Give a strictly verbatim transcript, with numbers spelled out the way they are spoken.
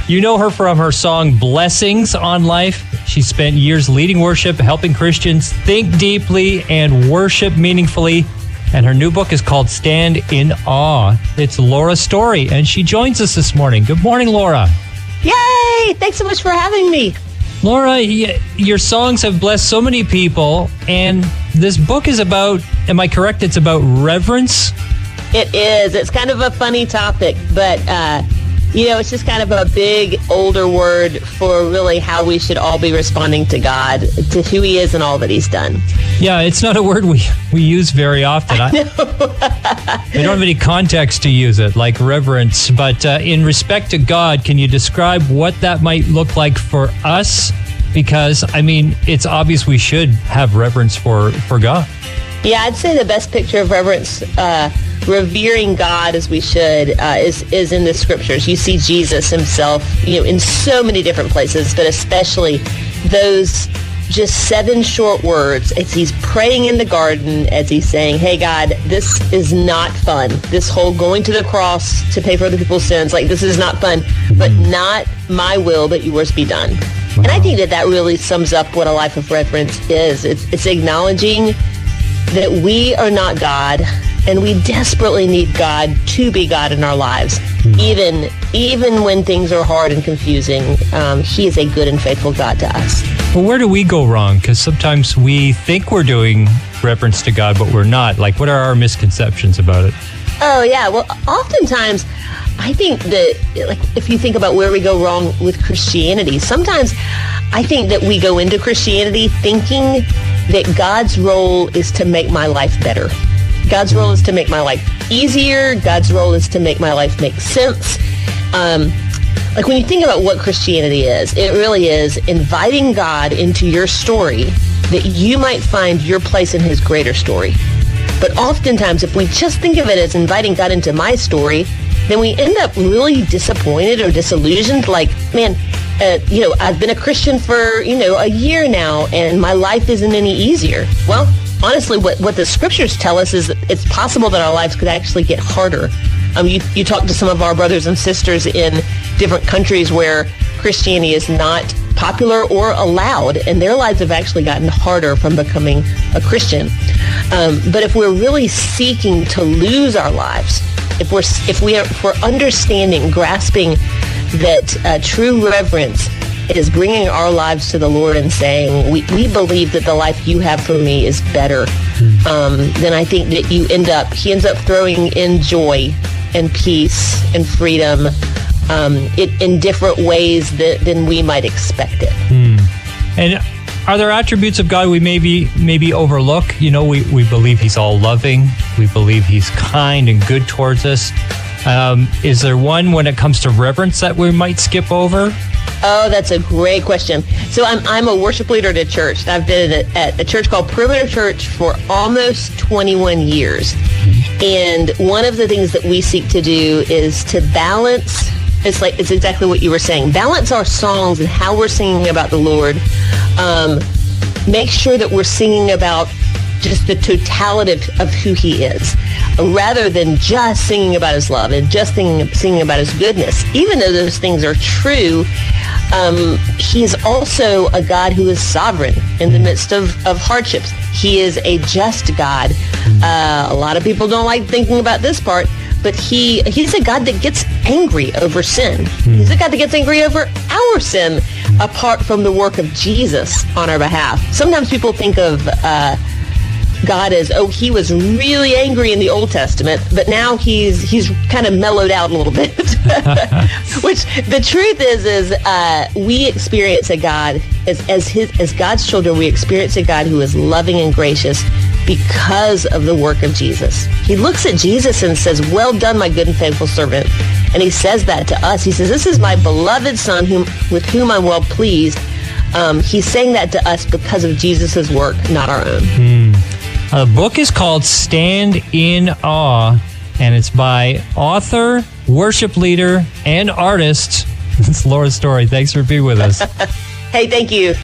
You know her from her song Blessings on Life. She spent years leading worship, helping Christians think deeply and worship meaningfully. And her new book is called Stand in Awe. It's Laura Story, and she joins us this morning. Good morning, Laura. Yay! Thanks so much for having me. Laura, your songs have blessed so many people, and this book is about, am I correct, it's about reverence? It is. It's kind of a funny topic, but, uh, you know, it's just kind of a big, older word for really how we should all be responding to God, to who he is and all that he's done. Yeah, it's not a word we, we use very often. I, I don't have any context to use it, like reverence. But uh, in respect to God, can you describe what that might look like for us? Because, I mean, it's obvious we should have reverence for, for God. Yeah, I'd say the best picture of reverence, uh, revering God as we should, uh, is is in the scriptures. You see Jesus himself, you know, in so many different places, but especially those just seven short words as he's praying in the garden, as he's saying, hey, God, this is not fun. This whole going to the cross to pay for other people's sins, like, this is not fun, but not my will, but yours be done. Wow. And I think that that really sums up what a life of reverence is. It's, it's acknowledging that we are not God, and we desperately need God to be God in our lives. Mm-hmm. Even even when things are hard and confusing, um, he is a good and faithful God to us. Well, where do we go wrong? Because sometimes we think we're doing reverence to God, but we're not. Like, what are our misconceptions about it? Oh, yeah. Well, oftentimes, I think that, like, if you think about where we go wrong with Christianity, sometimes I think that we go into Christianity thinking that God's role is to make my life better. God's role is to make my life easier. God's role is to make my life make sense. Um, like when you think about what Christianity is, it really is inviting God into your story that you might find your place in his greater story. But oftentimes, if we just think of it as inviting God into my story, then we end up really disappointed or disillusioned. Like, man, uh, you know, I've been a Christian for, you know, a year now, and my life isn't any easier. Well, honestly, what, what the scriptures tell us is that it's possible that our lives could actually get harder. Um, you, you talk to some of our brothers and sisters in different countries where Christianity is not popular or allowed, and their lives have actually gotten harder from becoming a Christian. Um, but if we're really seeking to lose our lives, if we're if we are if we're understanding, grasping that uh, true reverence is bringing our lives to the Lord and saying, we, we believe that the life you have for me is better, um, then I think that you end up, he ends up throwing in joy and peace and freedom um, it, in different ways that, than we might expect it. Hmm. And are there attributes of God we maybe maybe overlook? You know, we, we believe he's all loving. We believe he's kind and good towards us. Um, is there one when it comes to reverence that we might skip over? Oh, that's a great question. So I'm I'm a worship leader at a church. I've been at a, at a church called Perimeter Church for almost twenty-one years. And one of the things that we seek to do is to balance, it's like it's exactly what you were saying, balance our songs and how we're singing about the Lord. Um, make sure that we're singing about just the totality of, of who he is, rather than just singing about his love and just singing, singing about his goodness. Even though those things are true, um, he is also a God who is sovereign in the midst of, of hardships. He is a just God. Uh, a lot of people don't like thinking about this part, but he he's a God that gets angry over sin. He's a God that gets angry over our sin apart from the work of Jesus on our behalf. Sometimes people think of uh, God as, oh, he was really angry in the Old Testament, but now he's he's kind of mellowed out a little bit. Which the truth is, is uh, we experience a God as as his as God's children. We experience a God who is loving and gracious because of the work of Jesus. He looks at Jesus and says, "Well done, my good and faithful servant." And he says that to us. He says, "This is my beloved Son, whom with whom I'm well pleased." Um, he's saying that to us because of Jesus' work, not our own. Mm. Uh, the book is called Stand in Awe, and it's by author, worship leader, and artist. It's Laura Story. Thanks for being with us. Hey, thank you.